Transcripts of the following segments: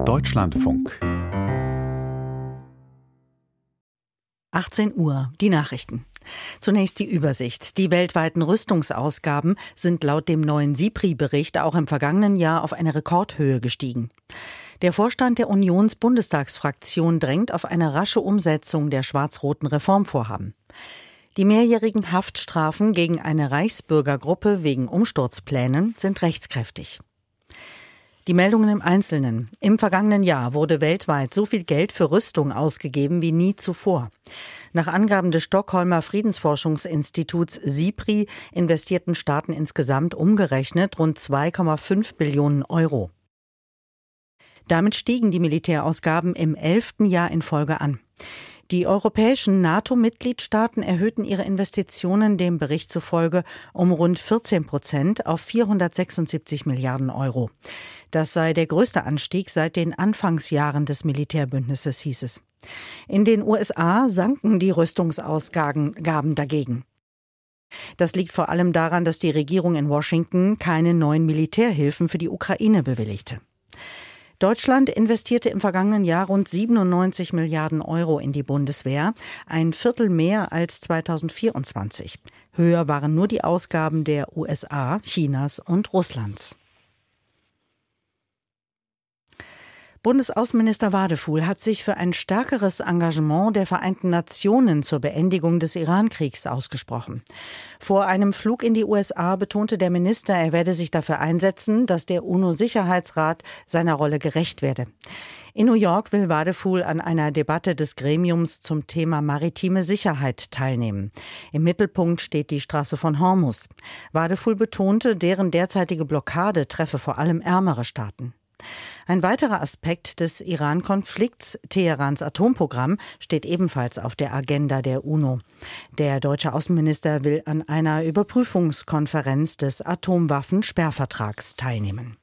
Deutschlandfunk 18 Uhr, die Nachrichten. Zunächst die Übersicht. Die weltweiten Rüstungsausgaben sind laut dem neuen SIPRI-Bericht auch im vergangenen Jahr auf eine Rekordhöhe gestiegen. Der Vorstand der Unions-Bundestagsfraktion drängt auf eine rasche Umsetzung der schwarz-roten Reformvorhaben. Die mehrjährigen Haftstrafen gegen eine Reichsbürgergruppe wegen Umsturzplänen sind rechtskräftig. Die Meldungen im Einzelnen. Im vergangenen Jahr wurde weltweit so viel Geld für Rüstung ausgegeben wie nie zuvor. Nach Angaben des Stockholmer Friedensforschungsinstituts SIPRI investierten Staaten insgesamt umgerechnet rund 2,5 Billionen Euro. Damit stiegen die Militärausgaben im 11. Jahr in Folge an. Die europäischen NATO-Mitgliedstaaten erhöhten ihre Investitionen dem Bericht zufolge um rund 14% auf 476 Milliarden Euro. Das sei der größte Anstieg seit den Anfangsjahren des Militärbündnisses, hieß es. In den USA sanken die Rüstungsausgaben dagegen. Das liegt vor allem daran, dass die Regierung in Washington keine neuen Militärhilfen für die Ukraine bewilligte. Deutschland investierte im vergangenen Jahr rund 97 Milliarden Euro in die Bundeswehr, ein Viertel mehr als 2024. Höher waren nur die Ausgaben der USA, Chinas und Russlands. Bundesaußenminister Wadefuhl hat sich für ein stärkeres Engagement der Vereinten Nationen zur Beendigung des Iran-Kriegs ausgesprochen. Vor einem Flug in die USA betonte der Minister, er werde sich dafür einsetzen, dass der UNO-Sicherheitsrat seiner Rolle gerecht werde. In New York will Wadefuhl an einer Debatte des Gremiums zum Thema maritime Sicherheit teilnehmen. Im Mittelpunkt steht die Straße von Hormuz. Wadefuhl betonte, deren derzeitige Blockade treffe vor allem ärmere Staaten. Ein weiterer Aspekt des Iran-Konflikts, Teherans Atomprogramm, steht ebenfalls auf der Agenda der UNO. Der deutsche Außenminister will an einer Überprüfungskonferenz des Atomwaffensperrvertrags teilnehmen.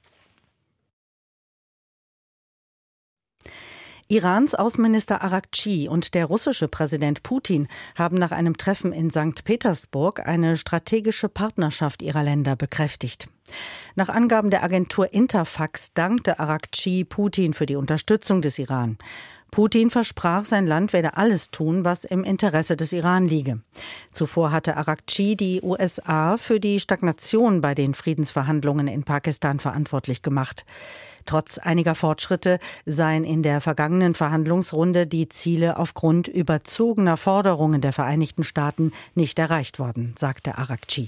Irans Außenminister Araghchi und der russische Präsident Putin haben nach einem Treffen in St. Petersburg eine strategische Partnerschaft ihrer Länder bekräftigt. Nach Angaben der Agentur Interfax dankte Araghchi Putin für die Unterstützung des Iran. Putin versprach, sein Land werde alles tun, was im Interesse des Iran liege. Zuvor hatte Araghchi die USA für die Stagnation bei den Friedensverhandlungen in Pakistan verantwortlich gemacht. Trotz einiger Fortschritte seien in der vergangenen Verhandlungsrunde die Ziele aufgrund überzogener Forderungen der Vereinigten Staaten nicht erreicht worden, sagte Araghchi.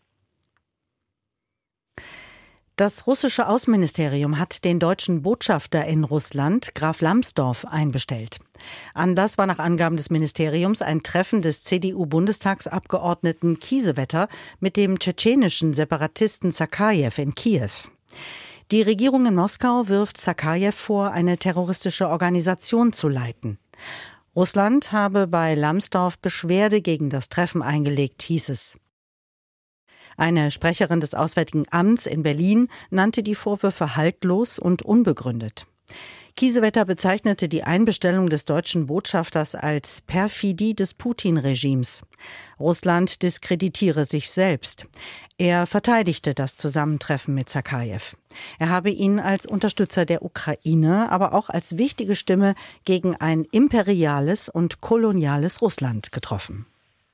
Das russische Außenministerium hat den deutschen Botschafter in Russland, Graf Lambsdorff, einbestellt. Anlass war nach Angaben des Ministeriums ein Treffen des CDU-Bundestagsabgeordneten Kiesewetter mit dem tschetschenischen Separatisten Sakajew in Kiew. Die Regierung in Moskau wirft Sakajew vor, eine terroristische Organisation zu leiten. Russland habe bei Lambsdorff Beschwerde gegen das Treffen eingelegt, hieß es. Eine Sprecherin des Auswärtigen Amts in Berlin nannte die Vorwürfe haltlos und unbegründet. Kiesewetter bezeichnete die Einbestellung des deutschen Botschafters als Perfidie des Putin-Regimes. Russland diskreditiere sich selbst. Er verteidigte das Zusammentreffen mit Sakajew. Er habe ihn als Unterstützer der Ukraine, aber auch als wichtige Stimme gegen ein imperiales und koloniales Russland getroffen.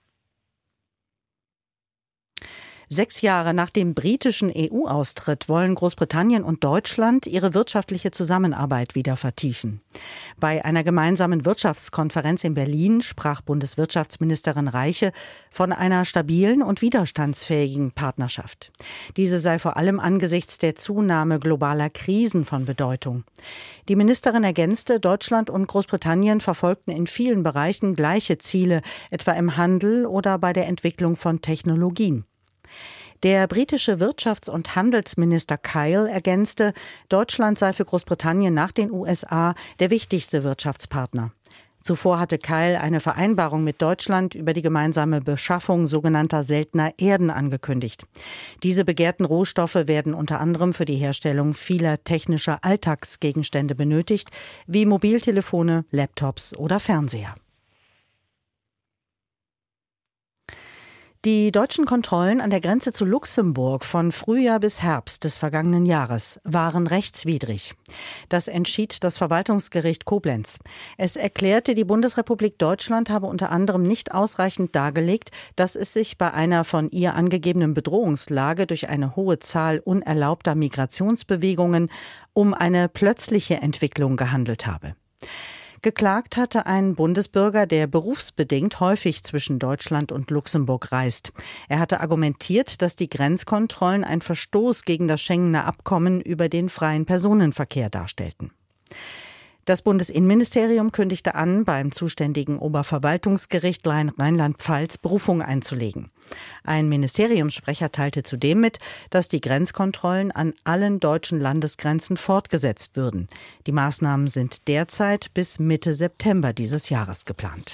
6 Jahre nach dem britischen EU-Austritt wollen Großbritannien und Deutschland ihre wirtschaftliche Zusammenarbeit wieder vertiefen. Bei einer gemeinsamen Wirtschaftskonferenz in Berlin sprach Bundeswirtschaftsministerin Reiche von einer stabilen und widerstandsfähigen Partnerschaft. Diese sei vor allem angesichts der Zunahme globaler Krisen von Bedeutung. Die Ministerin ergänzte, Deutschland und Großbritannien verfolgten in vielen Bereichen gleiche Ziele, etwa im Handel oder bei der Entwicklung von Technologien. Der britische Wirtschafts- und Handelsminister Kyle ergänzte, Deutschland sei für Großbritannien nach den USA der wichtigste Wirtschaftspartner. Zuvor hatte Kyle eine Vereinbarung mit Deutschland über die gemeinsame Beschaffung sogenannter seltener Erden angekündigt. Diese begehrten Rohstoffe werden unter anderem für die Herstellung vieler technischer Alltagsgegenstände benötigt, wie Mobiltelefone, Laptops oder Fernseher. Die deutschen Kontrollen an der Grenze zu Luxemburg von Frühjahr bis Herbst des vergangenen Jahres waren rechtswidrig. Das entschied das Verwaltungsgericht Koblenz. Es erklärte, die Bundesrepublik Deutschland habe unter anderem nicht ausreichend dargelegt, dass es sich bei einer von ihr angegebenen Bedrohungslage durch eine hohe Zahl unerlaubter Migrationsbewegungen um eine plötzliche Entwicklung gehandelt habe. Geklagt hatte ein Bundesbürger, der berufsbedingt häufig zwischen Deutschland und Luxemburg reist. Er hatte argumentiert, dass die Grenzkontrollen ein Verstoß gegen das Schengener Abkommen über den freien Personenverkehr darstellten. Das Bundesinnenministerium kündigte an, beim zuständigen Oberverwaltungsgericht Rheinland-Pfalz Berufung einzulegen. Ein Ministeriumssprecher teilte zudem mit, dass die Grenzkontrollen an allen deutschen Landesgrenzen fortgesetzt würden. Die Maßnahmen sind derzeit bis Mitte September dieses Jahres geplant.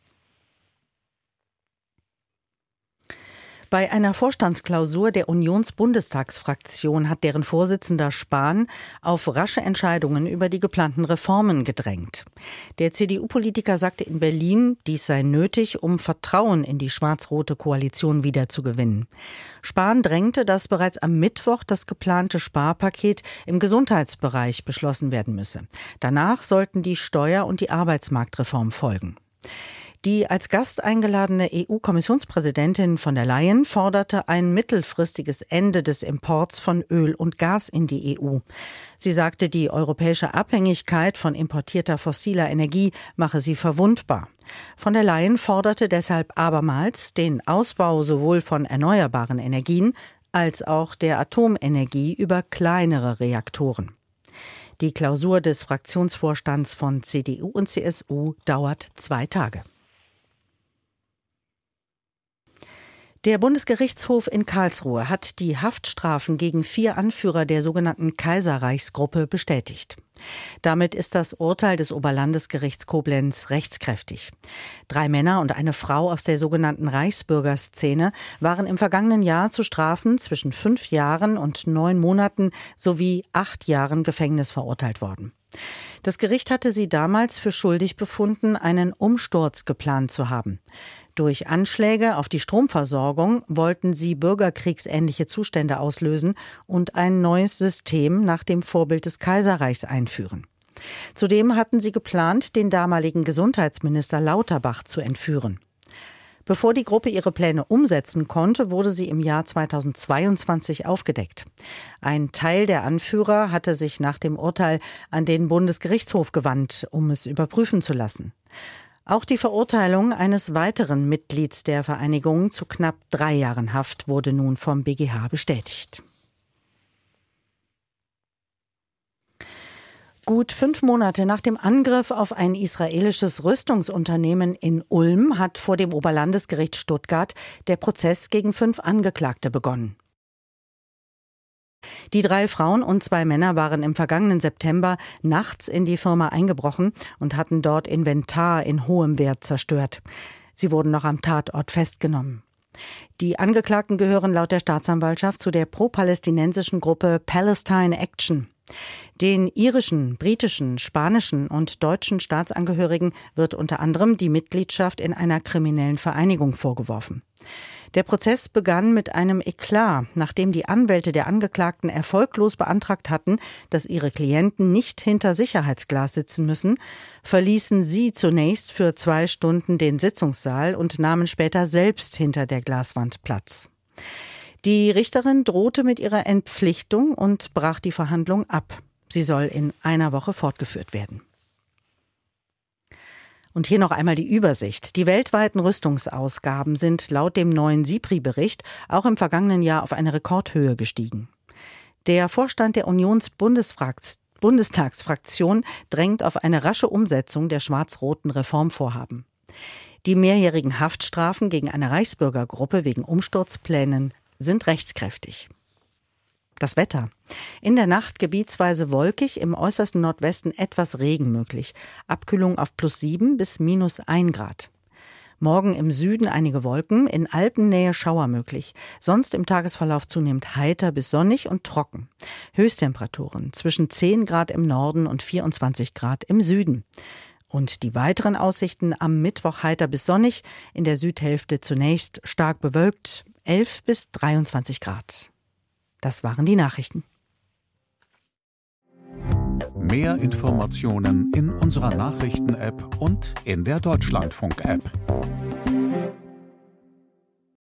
Bei einer Vorstandsklausur der Unionsbundestagsfraktion hat deren Vorsitzender Spahn auf rasche Entscheidungen über die geplanten Reformen gedrängt. Der CDU-Politiker sagte in Berlin, dies sei nötig, um Vertrauen in die schwarz-rote Koalition wiederzugewinnen. Spahn drängte, dass bereits am Mittwoch das geplante Sparpaket im Gesundheitsbereich beschlossen werden müsse. Danach sollten die Steuer- und die Arbeitsmarktreform folgen. Die als Gast eingeladene EU-Kommissionspräsidentin von der Leyen forderte ein mittelfristiges Ende des Imports von Öl und Gas in die EU. Sie sagte, die europäische Abhängigkeit von importierter fossiler Energie mache sie verwundbar. Von der Leyen forderte deshalb abermals den Ausbau sowohl von erneuerbaren Energien als auch der Atomenergie über kleinere Reaktoren. Die Klausur des Fraktionsvorstands von CDU und CSU dauert 2 Tage. Der Bundesgerichtshof in Karlsruhe hat die Haftstrafen gegen 4 Anführer der sogenannten Kaiserreichsgruppe bestätigt. Damit ist das Urteil des Oberlandesgerichts Koblenz rechtskräftig. 3 Männer und eine Frau aus der sogenannten Reichsbürgerszene waren im vergangenen Jahr zu Strafen zwischen 5 Jahren und 9 Monaten sowie 8 Jahren Gefängnis verurteilt worden. Das Gericht hatte sie damals für schuldig befunden, einen Umsturz geplant zu haben. Durch Anschläge auf die Stromversorgung wollten sie bürgerkriegsähnliche Zustände auslösen und ein neues System nach dem Vorbild des Kaiserreichs einführen. Zudem hatten sie geplant, den damaligen Gesundheitsminister Lauterbach zu entführen. Bevor die Gruppe ihre Pläne umsetzen konnte, wurde sie im Jahr 2022 aufgedeckt. Ein Teil der Anführer hatte sich nach dem Urteil an den Bundesgerichtshof gewandt, um es überprüfen zu lassen. Auch die Verurteilung eines weiteren Mitglieds der Vereinigung zu knapp 3 Jahren Haft wurde nun vom BGH bestätigt. Gut 5 Monate nach dem Angriff auf ein israelisches Rüstungsunternehmen in Ulm hat vor dem Oberlandesgericht Stuttgart der Prozess gegen 5 Angeklagte begonnen. Die 3 Frauen und 2 Männer waren im vergangenen September nachts in die Firma eingebrochen und hatten dort Inventar in hohem Wert zerstört. Sie wurden noch am Tatort festgenommen. Die Angeklagten gehören laut der Staatsanwaltschaft zu der pro-palästinensischen Gruppe Palestine Action. Den irischen, britischen, spanischen und deutschen Staatsangehörigen wird unter anderem die Mitgliedschaft in einer kriminellen Vereinigung vorgeworfen. Der Prozess begann mit einem Eklat, nachdem die Anwälte der Angeklagten erfolglos beantragt hatten, dass ihre Klienten nicht hinter Sicherheitsglas sitzen müssen, verließen sie zunächst für 2 Stunden den Sitzungssaal und nahmen später selbst hinter der Glaswand Platz. Die Richterin drohte mit ihrer Entpflichtung und brach die Verhandlung ab. Sie soll in einer Woche fortgeführt werden. Und hier noch einmal die Übersicht. Die weltweiten Rüstungsausgaben sind laut dem neuen SIPRI-Bericht auch im vergangenen Jahr auf eine Rekordhöhe gestiegen. Der Vorstand der Unionsbundestagsfraktion drängt auf eine rasche Umsetzung der schwarz-roten Reformvorhaben. Die mehrjährigen Haftstrafen gegen eine Reichsbürgergruppe wegen Umsturzplänen sind rechtskräftig. Das Wetter. In der Nacht gebietsweise wolkig, im äußersten Nordwesten etwas Regen möglich. Abkühlung auf +7 bis -1 Grad. Morgen im Süden einige Wolken, in Alpennähe Schauer möglich. Sonst im Tagesverlauf zunehmend heiter bis sonnig und trocken. Höchsttemperaturen zwischen 10 Grad im Norden und 24 Grad im Süden. Und die weiteren Aussichten: am Mittwoch heiter bis sonnig, in der Südhälfte zunächst stark bewölkt, 11 bis 23 Grad. Das waren die Nachrichten. Mehr Informationen in unserer Nachrichten-App und in der Deutschlandfunk-App.